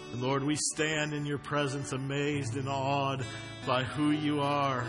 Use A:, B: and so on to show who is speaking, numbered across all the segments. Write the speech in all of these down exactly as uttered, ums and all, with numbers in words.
A: And Lord, we stand in your presence amazed and awed by who you are,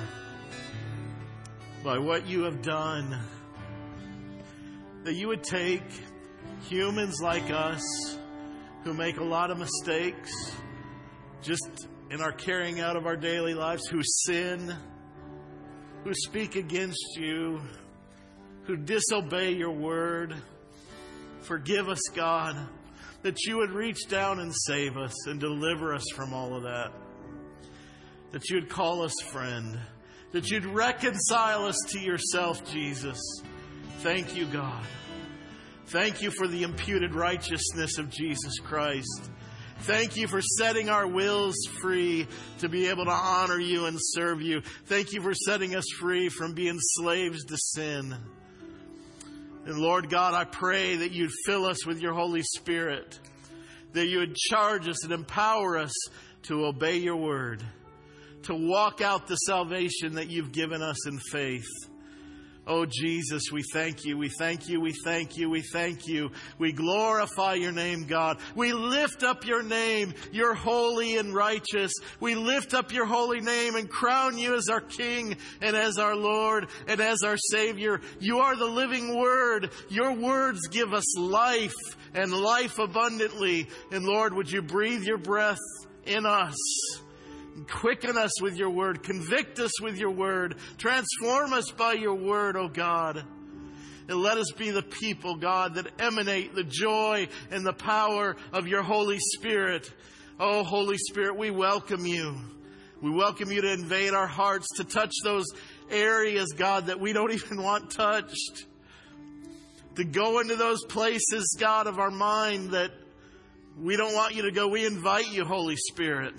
A: by what you have done. That you would take humans like us who make a lot of mistakes just in our carrying out of our daily lives, who sin, who speak against you, who disobey your word. Forgive us, God, that you would reach down and save us and deliver us from all of that. That you would call us friend. That you'd reconcile us to yourself, Jesus. Thank you, God. Thank you for the imputed righteousness of Jesus Christ. Thank you for setting our wills free to be able to honor you and serve you. Thank you for setting us free from being slaves to sin. And Lord God, I pray that you'd fill us with your Holy Spirit, that you would charge us and empower us to obey your word, to walk out the salvation that you've given us in faith. Oh, Jesus, we thank you, we thank you, we thank you, we thank you. We glorify your name, God. We lift up your name. You're holy and righteous. We lift up your holy name and crown you as our King and as our Lord and as our Savior. You are the living Word. Your words give us life and life abundantly. And Lord, would you breathe your breath in us? Quicken us with your word. Convict us with your word. Transform us by your word, oh God. And let us be the people, God, that emanate the joy and the power of your Holy Spirit. Oh, Holy Spirit, we welcome you. We welcome you to invade our hearts, to touch those areas, God, that we don't even want touched. To go into those places, God, of our mind that we don't want you to go. We invite you, Holy Spirit.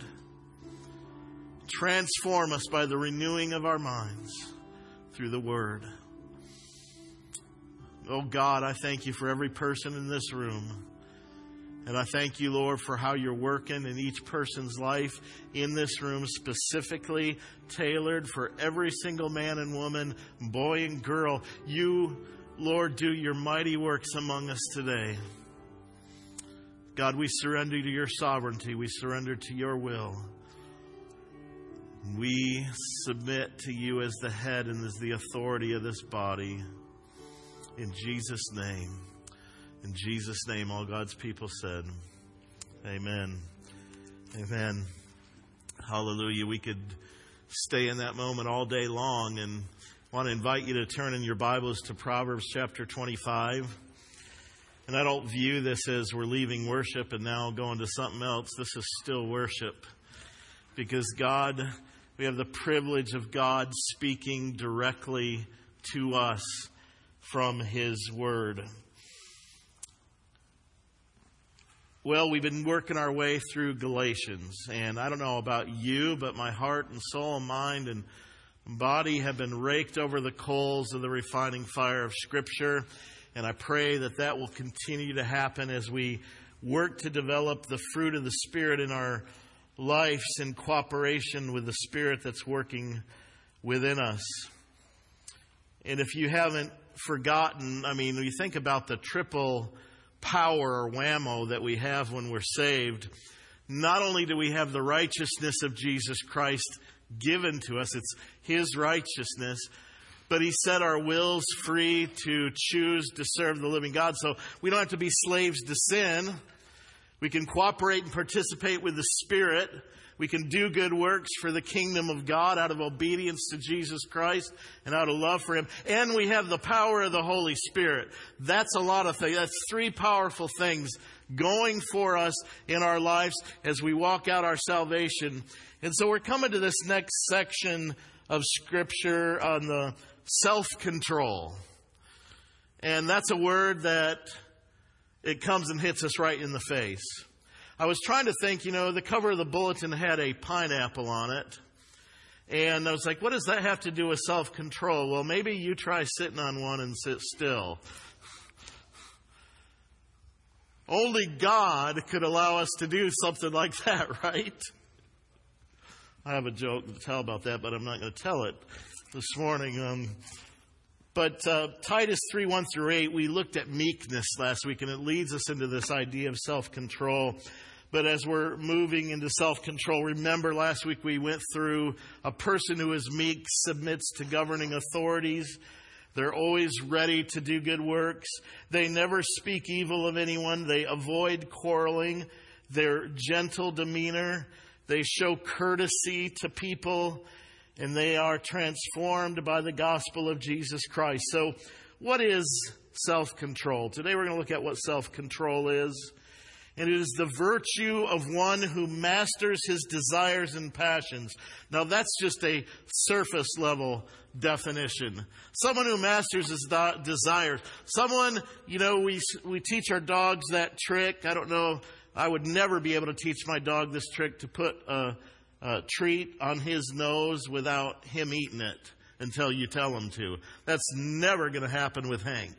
A: Transform us by the renewing of our minds through the Word. Oh God, I thank you for every person in this room. And I thank you, Lord, for how you're working in each person's life in this room, specifically tailored for every single man and woman, boy and girl. You, Lord, do your mighty works among us today. God, we surrender to your sovereignty. We surrender to your will. We submit to you as the head and as the authority of this body. In Jesus' name. In Jesus' name, all God's people said, amen. Amen. Hallelujah. We could stay in that moment all day long, and want to invite you to turn in your Bibles to Proverbs chapter twenty-five. And I don't view this as we're leaving worship and now going to something else. This is still worship. Because God, we have the privilege of God speaking directly to us from His Word. Well, we've been working our way through Galatians. And I don't know about you, but my heart and soul and mind and body have been raked over the coals of the refining fire of Scripture. And I pray that that will continue to happen as we work to develop the fruit of the Spirit in our lives in cooperation with the Spirit that's working within us. And if you haven't forgotten, I mean, when you think about the triple power or whammo that we have when we're saved, not only do we have the righteousness of Jesus Christ given to us, it's His righteousness, but He set our wills free to choose to serve the living God. So we don't have to be slaves to sin. We can cooperate and participate with the Spirit. We can do good works for the kingdom of God out of obedience to Jesus Christ and out of love for Him. And we have the power of the Holy Spirit. That's a lot of things. That's three powerful things going for us in our lives as we walk out our salvation. And so we're coming to this next section of Scripture on the self-control. And that's a word that it comes and hits us right in the face. I was trying to think, you know, the cover of the bulletin had a pineapple on it. And I was like, what does that have to do with self-control? Well, maybe you try sitting on one and sit still. Only God could allow us to do something like that, right? I have a joke to tell about that, but I'm not going to tell it this morning. Um, But uh, Titus three, one through eight, we looked at meekness last week, and it leads us into this idea of self-control. But as we're moving into self-control, remember last week we went through a person who is meek submits to governing authorities. They're always ready to do good works. They never speak evil of anyone. They avoid quarreling. They're gentle demeanor. They show courtesy to people. And they are transformed by the gospel of Jesus Christ. So what is self-control? Today we're going to look at what self-control is. And it is the virtue of one who masters his desires and passions. Now that's just a surface level definition. Someone who masters his do- desires. Someone, you know, we we teach our dogs that trick. I don't know, I would never be able to teach my dog this trick to put a, a treat on his nose without him eating it until you tell him to. That's never going to happen with Hank.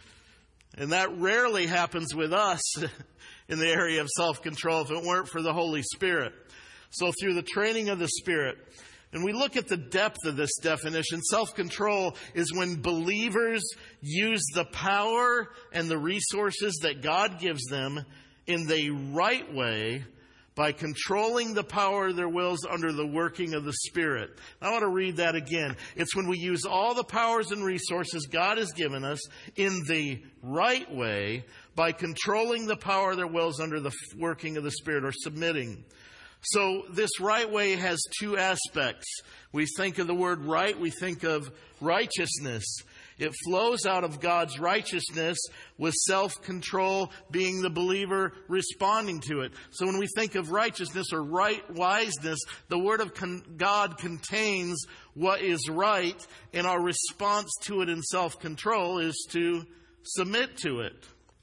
A: And that rarely happens with us in the area of self-control if it weren't for the Holy Spirit. So through the training of the Spirit, and we look at the depth of this definition, self-control is when believers use the power and the resources that God gives them in the right way by controlling the power of their wills under the working of the Spirit. I want to read that again. It's when we use all the powers and resources God has given us in the right way by controlling the power of their wills under the working of the Spirit, or submitting. So this right way has two aspects. We think of the word right, we think of righteousness. It flows out of God's righteousness, with self-control being the believer responding to it. So when we think of righteousness or right wiseness, the Word of con- God contains what is right, and our response to it in self-control is to submit to it.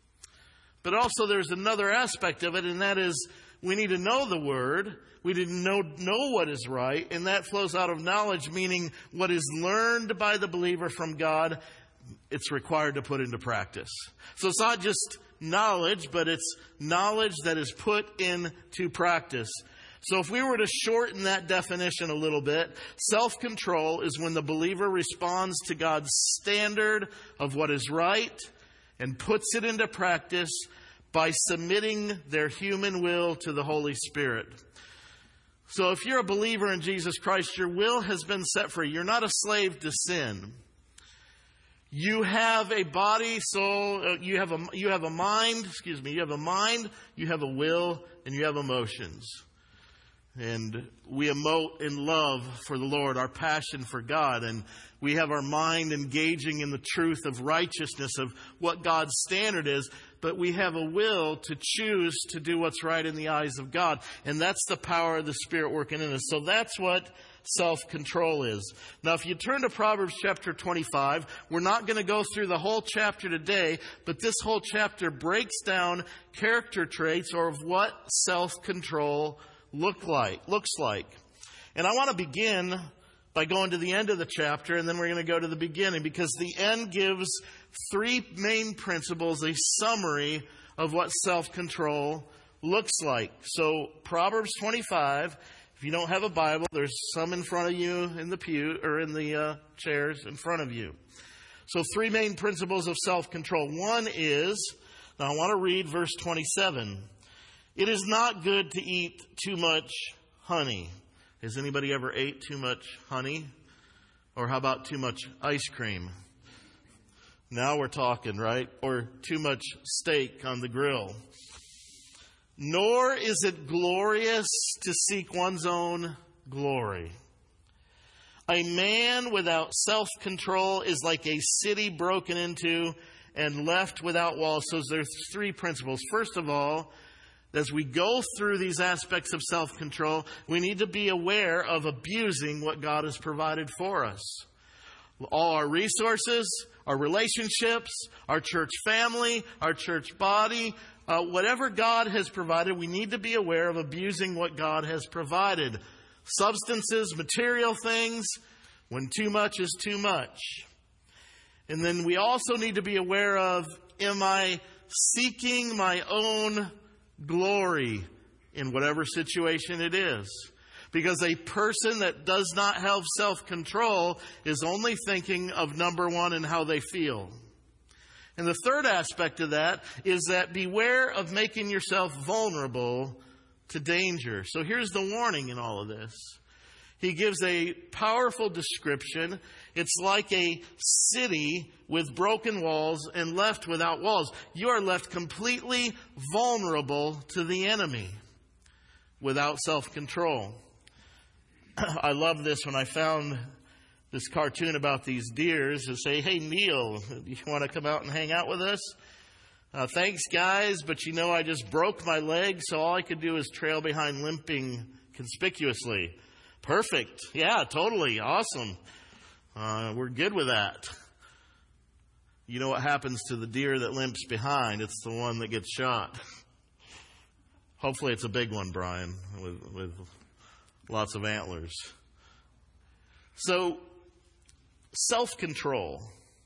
A: But also there's another aspect of it, and that is we need to know the Word. We need to know, know what is right, and that flows out of knowledge, meaning what is learned by the believer from God, it's required to put into practice. So it's not just knowledge, but it's knowledge that is put into practice. So if we were to shorten that definition a little bit, self-control is when the believer responds to God's standard of what is right and puts it into practice by submitting their human will to the Holy Spirit. So if you're a believer in Jesus Christ, your will has been set free. You're not a slave to sin. You have a body, soul, uh, you have a, you have a mind, excuse me, you have a mind, you have a will, and you have emotions. And we emote in love for the Lord, our passion for God. And we have our mind engaging in the truth of righteousness, of what God's standard is. But we have a will to choose to do what's right in the eyes of God. And that's the power of the Spirit working in us. So that's what self-control is. Now, if you turn to Proverbs chapter twenty-five, we're not going to go through the whole chapter today, but this whole chapter breaks down character traits or of what self-control look like, looks like. And I want to begin by going to the end of the chapter, and then we're going to go to the beginning, because the end gives three main principles, a summary of what self-control looks like. So Proverbs twenty-five, if you don't have a Bible, there's some in front of you in the pew or in the uh, chairs in front of you. So three main principles of self-control. One is, now I want to read verse twenty-seven. It is not good to eat too much honey. Has anybody ever ate too much honey? Or how about too much ice cream? Now we're talking, right? Or too much steak on the grill. Nor is it glorious to seek one's own glory. A man without self-control is like a city broken into and left without walls. So there's three principles. First of all, as we go through these aspects of self-control, we need to be aware of abusing what God has provided for us. All our resources, our relationships, our church family, our church body, uh, whatever God has provided, we need to be aware of abusing what God has provided. Substances, material things, when too much is too much. And then we also need to be aware of, am I seeking my own glory in whatever situation it is? Because a person that does not have self-control is only thinking of number one and how they feel. And the third aspect of that is that beware of making yourself vulnerable to danger. So here's the warning in all of this. He gives a powerful description. It's like a city with broken walls and left without walls. You are left completely vulnerable to the enemy without self-control. I love this when I found this cartoon about these deers that say, "Hey, Neil, do you want to come out and hang out with us? Uh, thanks, guys, but you know I just broke my leg, so all I could do is trail behind limping conspicuously." Perfect. Yeah, totally. Awesome. Uh, we're good with that. You know what happens to the deer that limps behind? It's the one that gets shot. Hopefully it's a big one, Brian, with, with lots of antlers. So, self-control.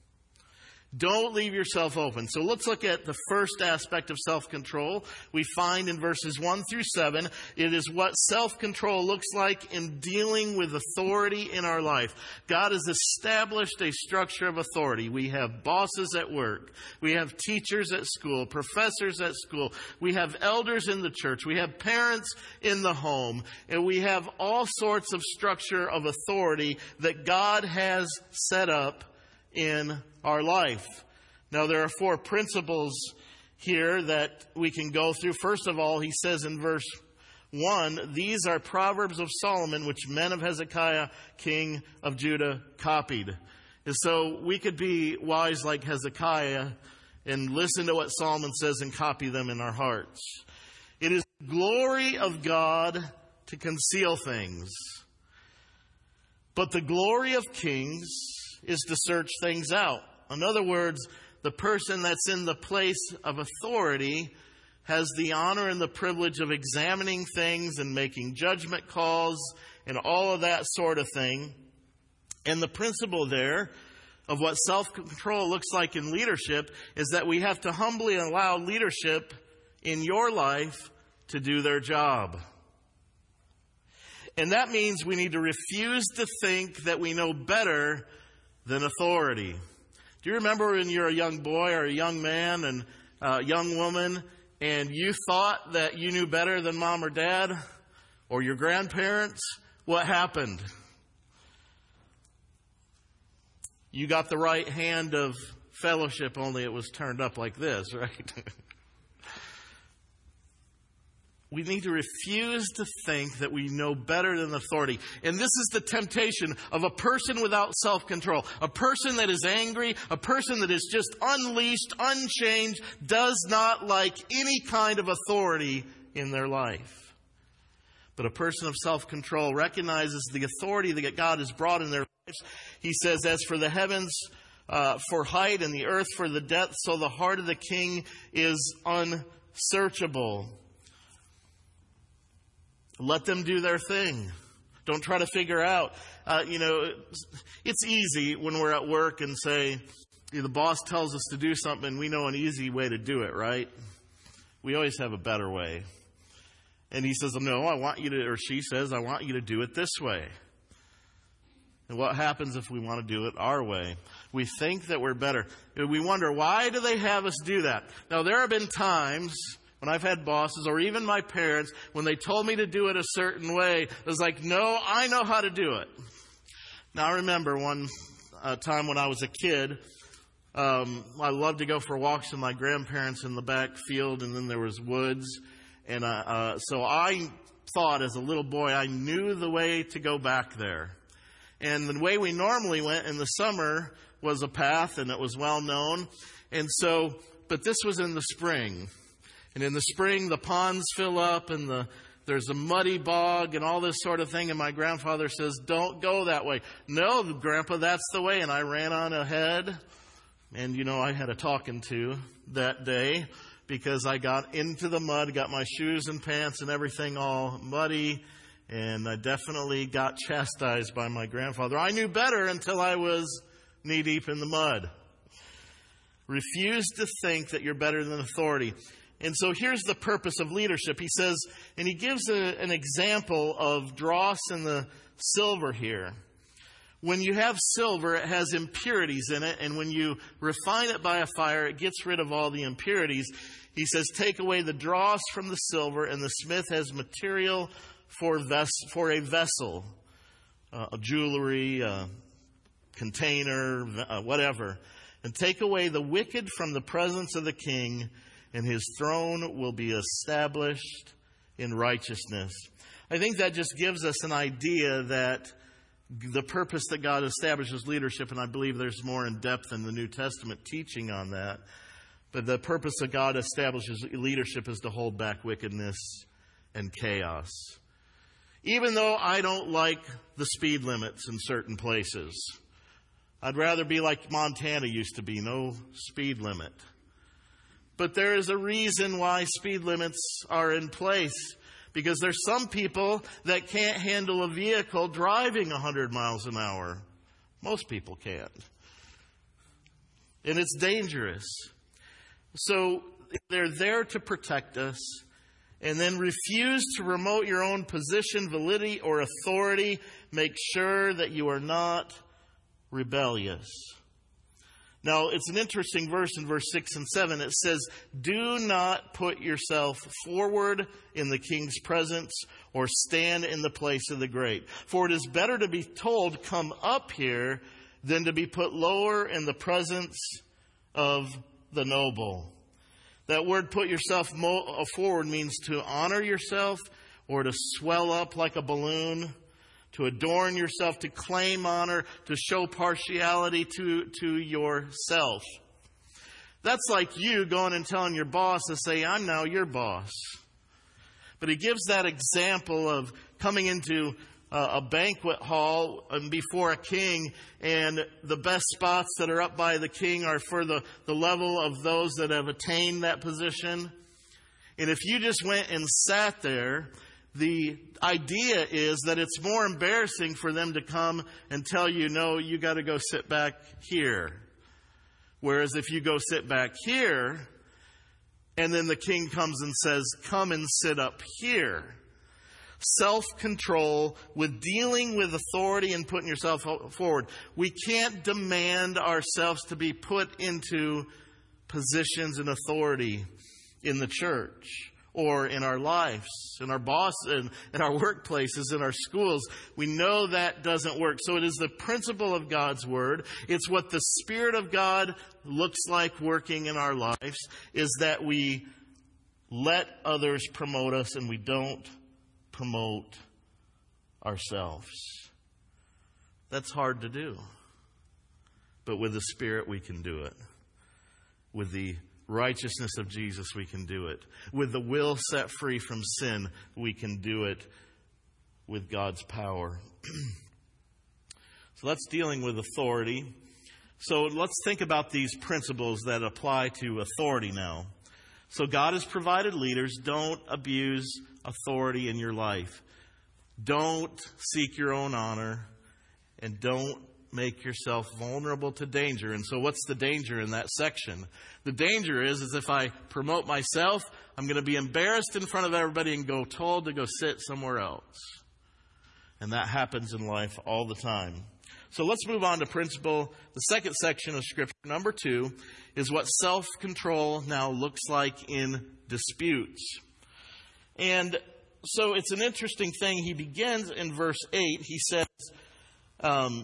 A: Don't leave yourself open. So let's look at the first aspect of self-control. We find in verses one through seven, it is what self-control looks like in dealing with authority in our life. God has established a structure of authority. We have bosses at work. We have teachers at school, professors at school. We have elders in the church. We have parents in the home. And we have all sorts of structure of authority that God has set up in our life. Now, there are four principles here that we can go through. First of all, he says in verse one, "These are Proverbs of Solomon, which men of Hezekiah, king of Judah, copied." And so we could be wise like Hezekiah and listen to what Solomon says and copy them in our hearts. It is the glory of God to conceal things, but the glory of kings is to search things out. In other words, the person that's in the place of authority has the honor and the privilege of examining things and making judgment calls and all of that sort of thing. And the principle there of what self-control looks like in leadership is that we have to humbly allow leadership in your life to do their job. And that means we need to refuse to think that we know better than authority. Do you remember when you're a young boy or a young man and a young woman and you thought that you knew better than mom or dad or your grandparents? What happened? You got the right hand of fellowship, only it was turned up like this, right? We need to refuse to think that we know better than authority. And this is the temptation of a person without self-control. A person that is angry, a person that is just unleashed, unchanged, does not like any kind of authority in their life. But a person of self-control recognizes the authority that God has brought in their lives. He says, "As for the heavens uh, for height and the earth for the depth, so the heart of the king is unsearchable." Let them do their thing. Don't try to figure out. Uh, you know, it's easy when we're at work and say, the boss tells us to do something, we know an easy way to do it, right? We always have a better way. And he says, "No, I want you to," or she says, "I want you to do it this way." And what happens if we want to do it our way? We think that we're better. We wonder, why do they have us do that? Now, there have been times when I've had bosses or even my parents, when they told me to do it a certain way, it was like, no, I know how to do it. Now, I remember one uh, time when I was a kid, um, I loved to go for walks with my grandparents in the back field, and then there was woods. And uh, uh, so I thought as a little boy, I knew the way to go back there. And the way we normally went in the summer was a path, and it was well known. And so, but this was in the spring. And in the spring, the ponds fill up and the there's a muddy bog and all this sort of thing. And my grandfather says, "Don't go that way." "No, Grandpa, that's the way." And I ran on ahead. And, you know, I had a talking to that day because I got into the mud, got my shoes and pants and everything all muddy. And I definitely got chastised by my grandfather. I knew better until I was knee deep in the mud. Refuse to think that you're better than authority. And so here's the purpose of leadership. He says, and he gives a, an example of dross and the silver here. When you have silver, it has impurities in it, and when you refine it by a fire, it gets rid of all the impurities. He says, take away the dross from the silver, and the smith has material for ves- for a vessel, uh, a jewelry, a container, uh, whatever. And take away the wicked from the presence of the king, and his throne will be established in righteousness. I think that just gives us an idea that the purpose that God establishes leadership, and I believe there's more in depth in the New Testament teaching on that, but the purpose that God establishes leadership is to hold back wickedness and chaos. Even though I don't like the speed limits in certain places, I'd rather be like Montana used to be, no speed limit. But there is a reason why speed limits are in place. Because there's some people that can't handle a vehicle driving one hundred miles an hour. Most people can't. And it's dangerous. So they're there to protect us. And then refuse to promote your own position, validity, or authority. Make sure that you are not rebellious. Now, it's an interesting verse in verse six and seven. It says, do not put yourself forward in the king's presence or stand in the place of the great. For it is better to be told, come up here, than to be put lower in the presence of the noble. That word put yourself mo- forward means to honor yourself or to swell up like a balloon, to adorn yourself, to claim honor, to show partiality to, to yourself. That's like you going and telling your boss to say, I'm now your boss. But he gives that example of coming into a, a banquet hall and before a king, and the best spots that are up by the king are for the, the level of those that have attained that position. And if you just went and sat there, the idea is that it's more embarrassing for them to come and tell you, no, you got to go sit back here. Whereas if you go sit back here, and then the king comes and says, come and sit up here. Self-control with dealing with authority and putting yourself forward. We can't demand ourselves to be put into positions and authority in the church or in our lives, in our boss, in, in our workplaces, in our schools. We know that doesn't work. So it is the principle of God's Word. It's what the Spirit of God looks like working in our lives, is that we let others promote us and we don't promote ourselves. That's hard to do. But with the Spirit, we can do it. With the righteousness of Jesus, we can do it. With the will set free from sin, we can do it with God's power. So that's dealing with authority. So let's think about these principles that apply to authority now. So God has provided leaders. Don't abuse authority in your life. Don't seek your own honor. And don't make yourself vulnerable to danger. And so what's the danger in that section? The danger is, is if I promote myself, I'm going to be embarrassed in front of everybody and go told to go sit somewhere else. And that happens in life all the time. So let's move on to principle. The second section of Scripture, number two, is what self-control now looks like in disputes. And so it's an interesting thing. He begins in verse eight. He says, um,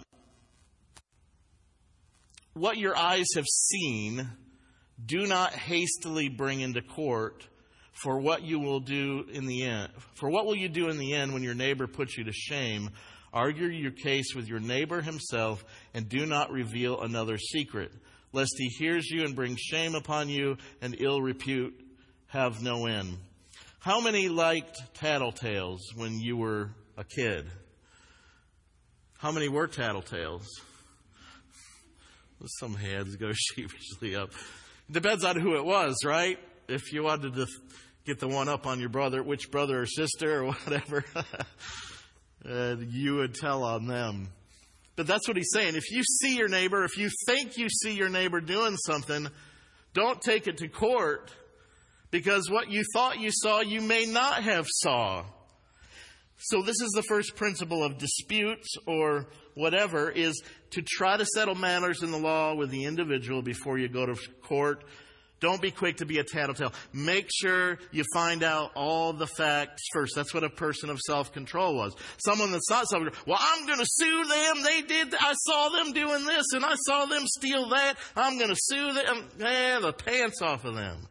A: what your eyes have seen, do not hastily bring into court, for what you will do in the end. For what will you do in the end when your neighbor puts you to shame? Argue your case with your neighbor himself, and do not reveal another secret, lest he hears you and brings shame upon you, and ill repute have no end. How many liked tattletales when you were a kid? How many were tattletales? Some hands go sheepishly up. It depends on who it was, right? If you wanted to get the one up on your brother, which brother or sister or whatever, uh, you would tell on them. But that's what he's saying. If you see your neighbor, if you think you see your neighbor doing something, don't take it to court, because what you thought you saw, you may not have saw. So this is the first principle of disputes or whatever, is to try to settle matters in the law with the individual before you go to court. Don't be quick to be a tattletale. Make sure you find out all the facts first. That's what a person of self-control was. Someone that's not self-control. Well, I'm going to sue them. They did. I saw them doing this, and I saw them steal that. I'm going to sue them. Eh, the pants off of them.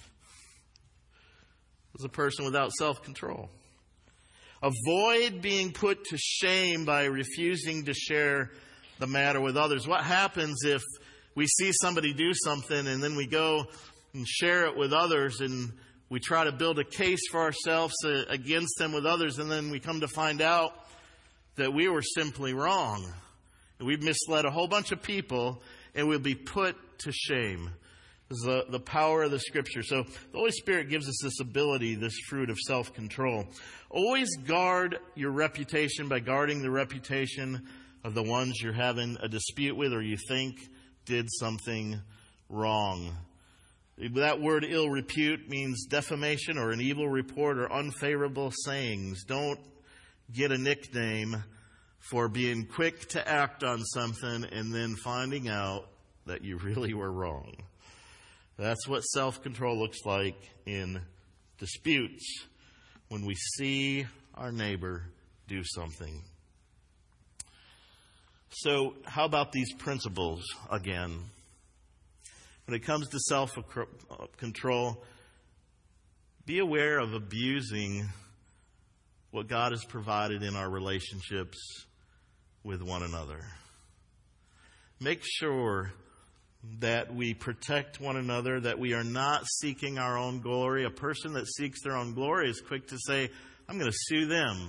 A: It's a person without self-control. Avoid being put to shame by refusing to share the matter with others. What happens if we see somebody do something and then we go and share it with others and we try to build a case for ourselves against them with others, and then we come to find out that we were simply wrong. We've misled a whole bunch of people, and we'll be put to shame. This is the, the power of the Scripture. So the Holy Spirit gives us this ability, this fruit of self-control. Always guard your reputation by guarding the reputation of the ones you're having a dispute with or you think did something wrong. That word ill repute means defamation or an evil report or unfavorable sayings. Don't get a nickname for being quick to act on something and then finding out that you really were wrong. That's what self-control looks like in disputes, when we see our neighbor do something. So how about these principles again? When it comes to self-control, be aware of abusing what God has provided in our relationships with one another. Make sure that we protect one another, that we are not seeking our own glory. A person that seeks their own glory is quick to say, I'm going to sue them.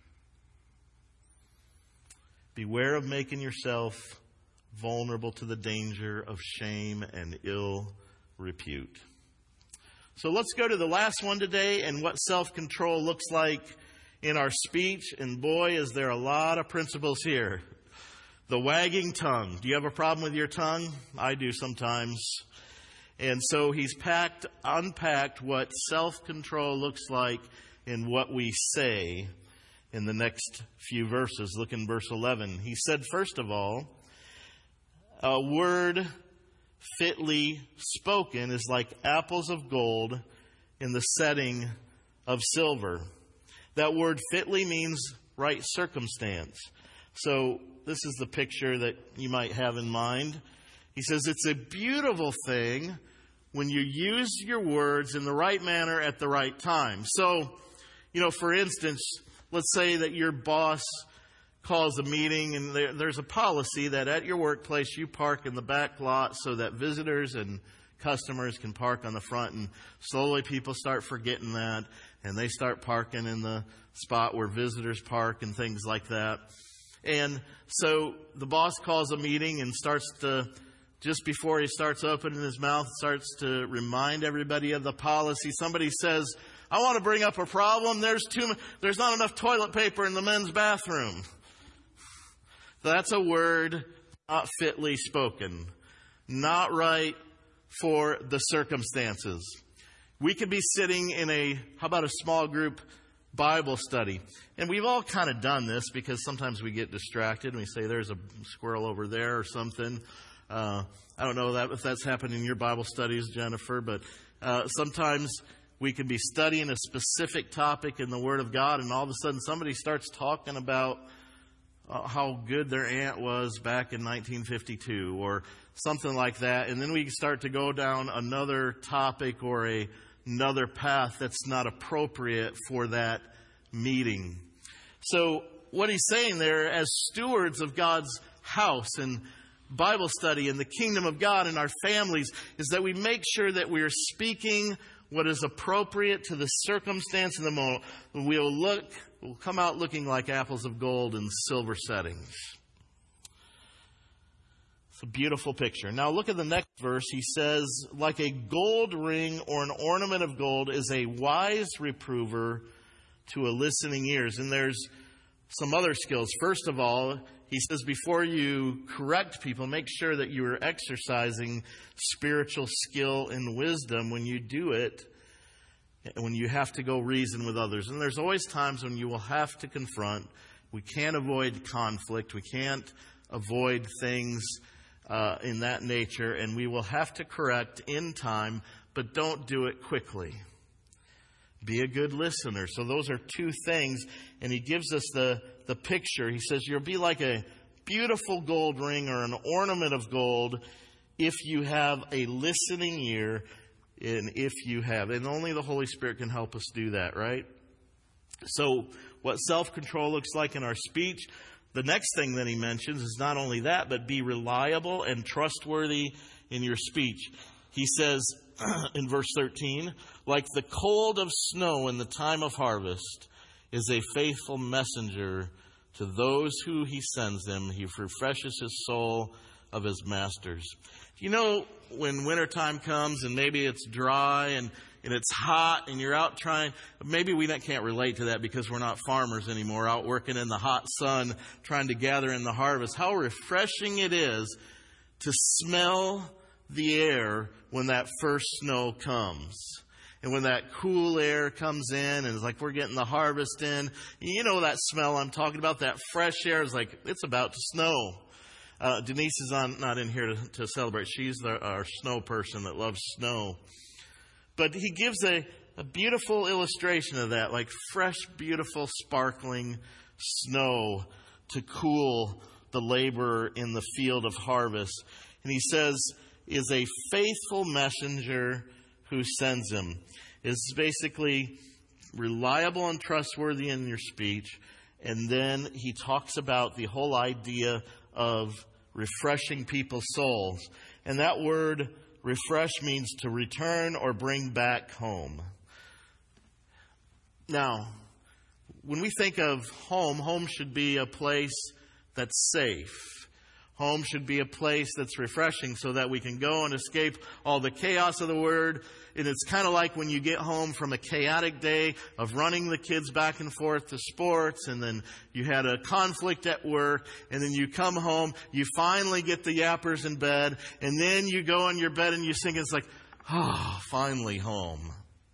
A: Beware of making yourself vulnerable to the danger of shame and ill repute. So let's go to the last one today and what self-control looks like in our speech. And boy, is there a lot of principles here. The wagging tongue. Do you have a problem with your tongue? I do sometimes. And so he's packed, unpacked what self-control looks like in what we say in the next few verses. Look in verse eleven. He said, first of all, a word fitly spoken is like apples of gold in the setting of silver. That word fitly means right circumstance. So this is the picture that you might have in mind. He says it's a beautiful thing when you use your words in the right manner at the right time. So, you know, for instance, let's say that your boss calls a meeting and there, there's a policy that at your workplace you park in the back lot so that visitors and customers can park on the front, and slowly people start forgetting that and they start parking in the spot where visitors park and things like that. And so the boss calls a meeting and starts to, just before he starts opening his mouth, starts to remind everybody of the policy. Somebody says, I want to bring up a problem. There's too, there's not enough toilet paper in the men's bathroom. That's a word not fitly spoken, not right for the circumstances. We could be sitting in a, how about a small group Bible study? And we've all kind of done this because sometimes we get distracted and we say there's a squirrel over there or something. Uh, I don't know that if that's happened in your Bible studies, Jennifer, but uh, sometimes we can be studying a specific topic in the Word of God and all of a sudden somebody starts talking about uh, how good their aunt was back in nineteen fifty-two or something like that. And then we start to go down another topic or a, another path that's not appropriate for that meeting. So what he's saying there, as stewards of God's house and Bible study and the kingdom of God in our families, is that we make sure that we are speaking what is appropriate to the circumstance in the moment. We'll look, we'll come out looking like apples of gold in silver settings. It's a beautiful picture. Now look at the next verse. He says, like a gold ring or an ornament of gold is a wise reprover to a listening ears. And there's some other skills. First of all, he says before you correct people, make sure that you are exercising spiritual skill and wisdom when you do it. when you have to go reason with others. And there's always times when you will have to confront. We can't avoid conflict. We can't avoid things uh, in that nature. And we will have to correct in time, but don't do it quickly. Be a good listener. So those are two things. And he gives us the, the picture. He says, you'll be like a beautiful gold ring or an ornament of gold if you have a listening ear, and if you have. And only the Holy Spirit can help us do that, right? So what self-control looks like in our speech, the next thing that he mentions is not only that, but be reliable and trustworthy in your speech. He says in verse thirteen, like the cold of snow in the time of harvest is a faithful messenger to those who he sends him. He refreshes his soul of his masters. You know, when wintertime comes and maybe it's dry and, and it's hot and you're out trying, maybe we can't relate to that because we're not farmers anymore, out working in the hot sun trying to gather in the harvest. How refreshing it is to smell the air when that first snow comes. And when that cool air comes in and it's like we're getting the harvest in, you know that smell I'm talking about, that fresh air is like it's about to snow. Uh, Denise is on, not in here to, to celebrate. She's the, our snow person that loves snow. But he gives a, a beautiful illustration of that, like fresh, beautiful, sparkling snow to cool the laborer in the field of harvest. And he says, is a faithful messenger who sends him. Is basically reliable and trustworthy in your speech. And then he talks about the whole idea of refreshing people's souls. And that word refresh means to return or bring back home. Now, when we think of home, home should be a place that's safe. Home should be a place that's refreshing so that we can go and escape all the chaos of the world. And it's kind of like when you get home from a chaotic day of running the kids back and forth to sports, and then you had a conflict at work, and then you come home, you finally get the yappers in bed, and then you go in your bed and you sing, it's like, oh, finally home.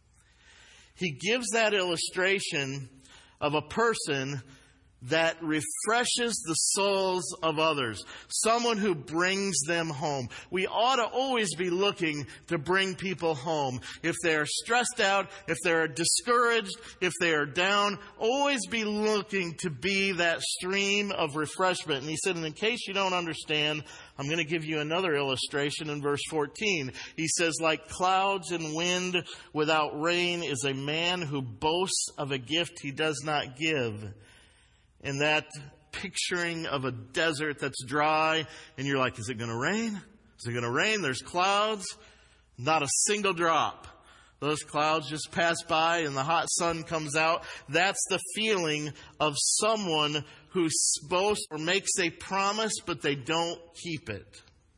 A: He gives that illustration of a person that refreshes the souls of others. Someone who brings them home. We ought to always be looking to bring people home. If they're stressed out, if they're discouraged, if they are down, always be looking to be that stream of refreshment. And he said, and in case you don't understand, I'm going to give you another illustration in verse fourteen. He says, like clouds and wind without rain is a man who boasts of a gift he does not give. And that picturing of a desert that's dry, and you're like, is it going to rain? Is it going to rain? There's clouds. Not a single drop. Those clouds just pass by and the hot sun comes out. That's the feeling of someone who boasts or makes a promise, but they don't keep it.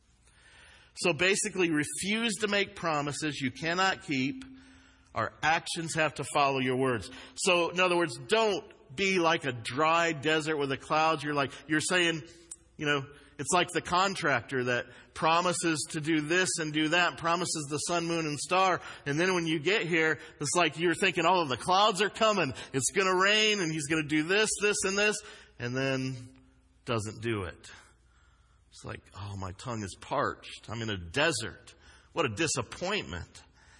A: So basically, refuse to make promises you cannot keep. Our actions have to follow your words. So in other words, don't be like a dry desert with the clouds. You're like, you're saying, you know, it's like the contractor that promises to do this and do that, promises the sun, moon, and star. And then when you get here, it's like you're thinking, oh, the clouds are coming. It's going to rain and he's going to do this, this, and this. And then doesn't do it. It's like, oh, my tongue is parched. I'm in a desert. What a disappointment.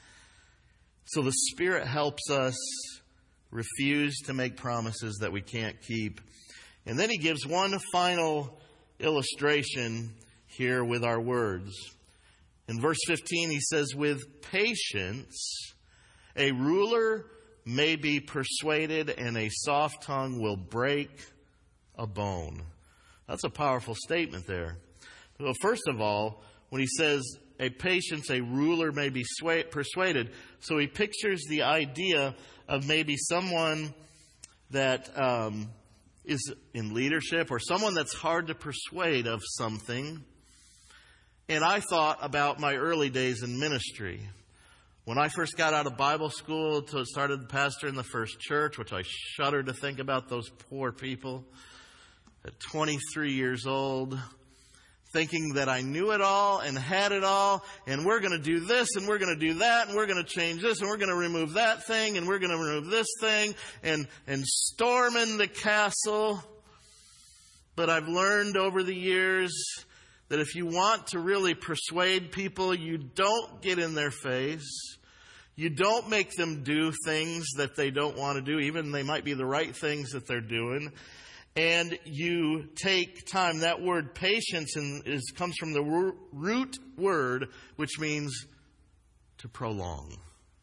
A: So the Spirit helps us refuse to make promises that we can't keep. And then he gives one final illustration here with our words. In verse fifteen, he says, with patience, a ruler may be persuaded, and a soft tongue will break a bone. That's a powerful statement there. Well, first of all, when he says, a patience, a ruler may be persuaded, so he pictures the idea of maybe someone that um, is in leadership or someone that's hard to persuade of something. And I thought about my early days in ministry. When I first got out of Bible school, to started the pastor in the first church, which I shudder to think about those poor people. At twenty-three years old, thinking that I knew it all and had it all, and we're going to do this, and we're going to do that, and we're going to change this, and we're going to remove that thing, and we're going to remove this thing, and, and storming the castle. But I've learned over the years that if you want to really persuade people, you don't get in their face. You don't make them do things that they don't want to do, even they might be the right things that they're doing. And you take time. That word patience is, comes from the root word, which means to prolong,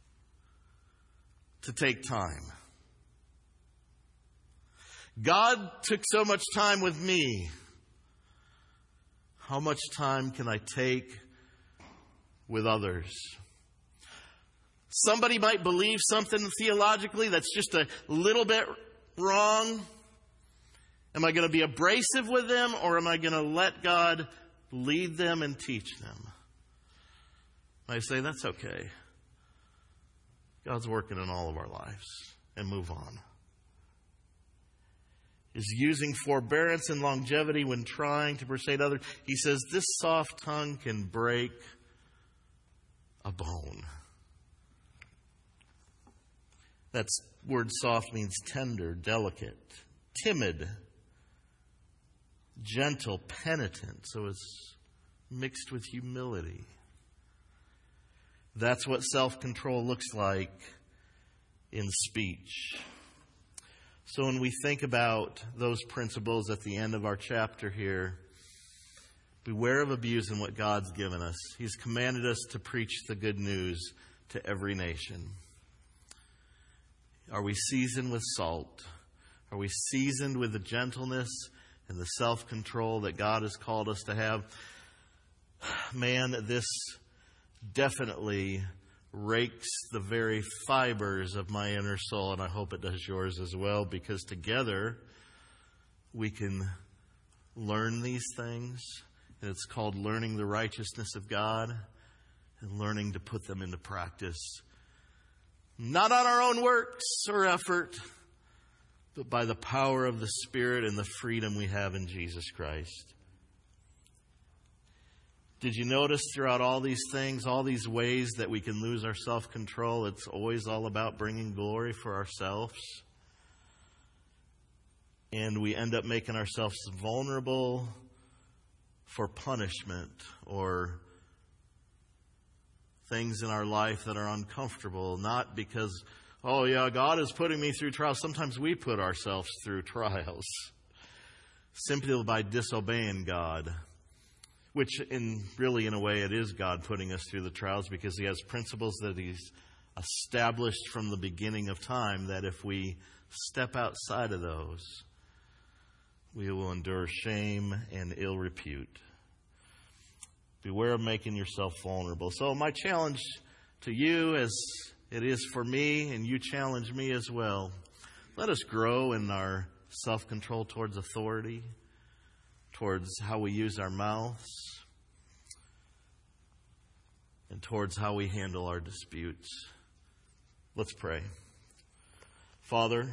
A: to take time. God took so much time with me. How much time can I take with others? Somebody might believe something theologically that's just a little bit wrong. Am I going to be abrasive with them, or am I going to let God lead them and teach them? I say, that's okay. God's working in all of our lives, and move on. Is using forbearance and longevity when trying to persuade others. He says this soft tongue can break a bone. That word soft means tender, delicate, timid, gentle, penitent. So it's mixed with humility. That's what self-control looks like in speech. So when we think about those principles at the end of our chapter here, beware of abusing what God's given us. He's commanded us to preach the good news to every nation. Are we seasoned with salt? Are we seasoned with the gentleness and the self-control that God has called us to have? Man, this definitely rakes the very fibers of my inner soul, and I hope it does yours as well, because together we can learn these things. And it's called learning the righteousness of God and learning to put them into practice. Not on our own works or effort, but by the power of the Spirit and the freedom we have in Jesus Christ. Did you notice throughout all these things, all these ways that we can lose our self-control, it's always all about bringing glory for ourselves? And we end up making ourselves vulnerable for punishment or things in our life that are uncomfortable, not because, oh yeah, God is putting me through trials. Sometimes we put ourselves through trials simply by disobeying God, which in really in a way it is God putting us through the trials, because He has principles that He's established from the beginning of time that if we step outside of those, we will endure shame and ill repute. Beware of making yourself vulnerable. So my challenge to you, as it is for me, and you challenge me as well, let us grow in our self-control towards authority, towards how we use our mouths, and towards how we handle our disputes. Let's pray. Father,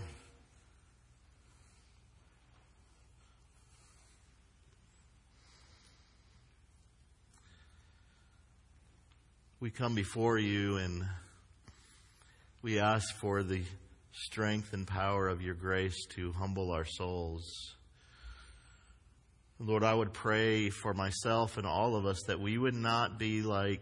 A: we come before you and we ask for the strength and power of your grace to humble our souls. Lord, I would pray for myself and all of us that we would not be like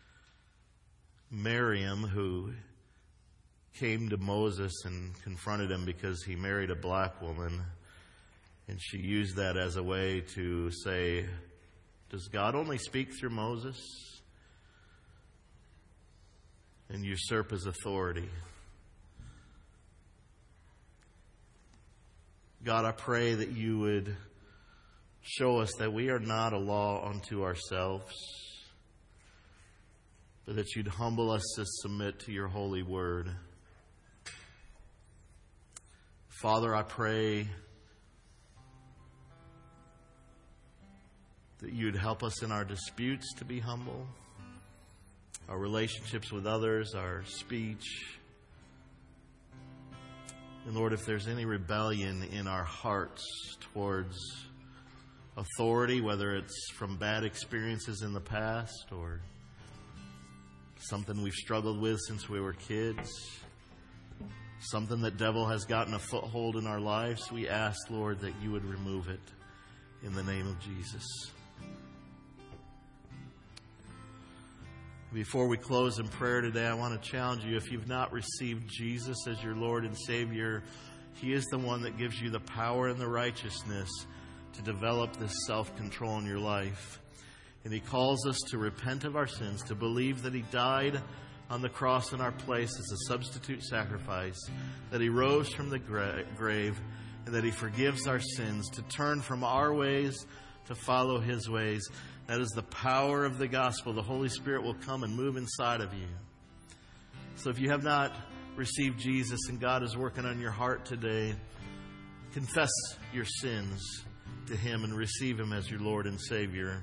A: Miriam, who came to Moses and confronted him because he married a black woman. And she used that as a way to say, does God only speak through Moses? And usurp his authority. God, I pray that you would show us that we are not a law unto ourselves, but that you'd humble us to submit to your holy word. Father, I pray that you'd help us in our disputes to be humble, our relationships with others, our speech. And Lord, if there's any rebellion in our hearts towards authority, whether it's from bad experiences in the past or something we've struggled with since we were kids, something that devil has gotten a foothold in our lives, we ask, Lord, that you would remove it in the name of Jesus. Before we close in prayer today, I want to challenge you, if you've not received Jesus as your Lord and Savior, He is the one that gives you the power and the righteousness to develop this self-control in your life. And He calls us to repent of our sins, to believe that He died on the cross in our place as a substitute sacrifice, that He rose from the gra- grave, and that He forgives our sins, to turn from our ways to follow His ways. That is the power of the gospel. The Holy Spirit will come and move inside of you. So if you have not received Jesus and God is working on your heart today, confess your sins to Him and receive Him as your Lord and Savior.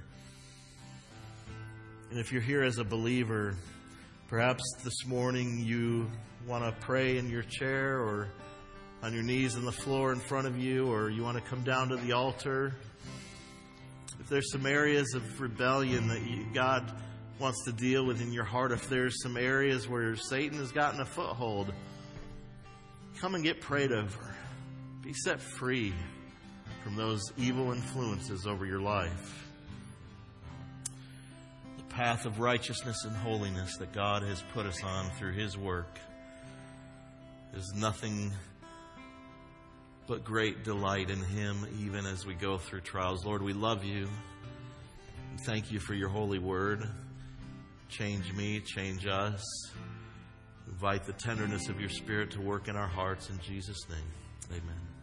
A: And if you're here as a believer, perhaps this morning you want to pray in your chair or on your knees on the floor in front of you, or you want to come down to the altar. If there's some areas of rebellion that you, God wants to deal with in your heart, if there's some areas where Satan has gotten a foothold, come and get prayed over. Be set free from those evil influences over your life. The path of righteousness and holiness that God has put us on through His work is nothing but great delight in Him, even as we go through trials. Lord, we love you. And thank you for your holy word. Change me, change us. Invite the tenderness of your Spirit to work in our hearts. In Jesus' name, amen.